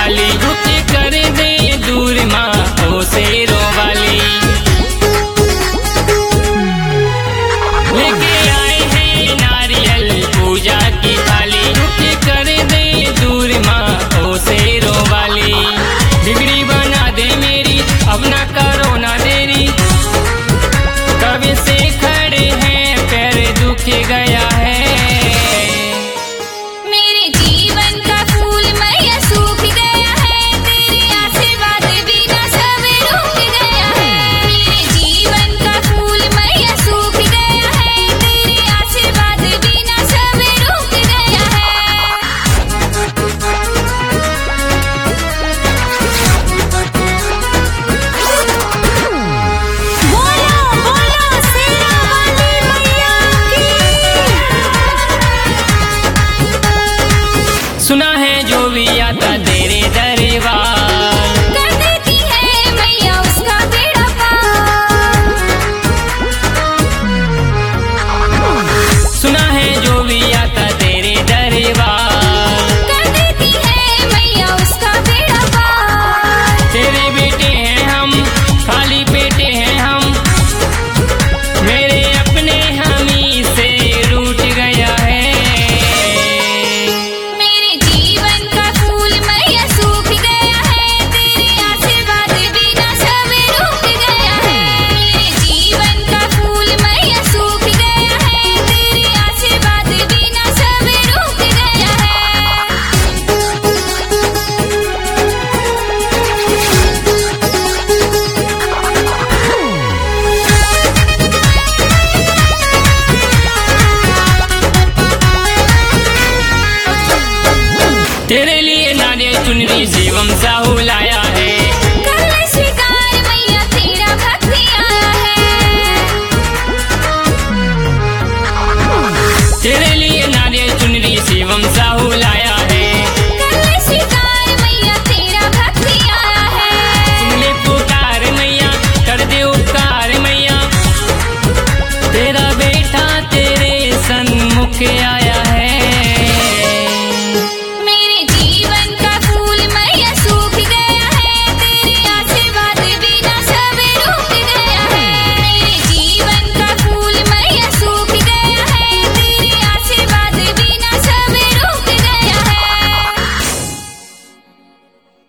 खाली, दुख कर दे दूर माँ ओ शेरों वाली। लेके आए हैं नारियल पूजा की थाली, दुख कर दे दूर माँ ओ शेरों वाली। बिगड़ी बना दे मेरी, अब ना करो ना देरी, कब से खड़े हैं पैर दुख गया है। मेरे जीवन का फूल मैया सूख गया है, तेरे आशीर्वाद बिना सब रुक गया है। मेरे जीवन का फूल मैया सूख गया है, तेरे आशीर्वाद बिना सब रुक गया है। बोलो बोलो शेरा वाली मैया की। सुना है जो भी आता तेरे दरबार, कर देती है मैया उसका बेड़ा पार। सुना है जो भी आता तेरे दरबार, कर देती है मैया उसका बेड़ा पार। तेरे बेटे हैं हम, खाली पेटे हैं हम, मेरे अपने हमी से रूठ गया है। मेरे जीवन का फूल मैया सूख गया है, तेरे आशीर्वाद बिना सब रुक गया है। मेरे जीवन का फूल मैया सूख गया है, तेरे आशीर्वाद बिना सब रुक गया है। तेरे लिए नारियल चुनरी शिवम साहू लाया है,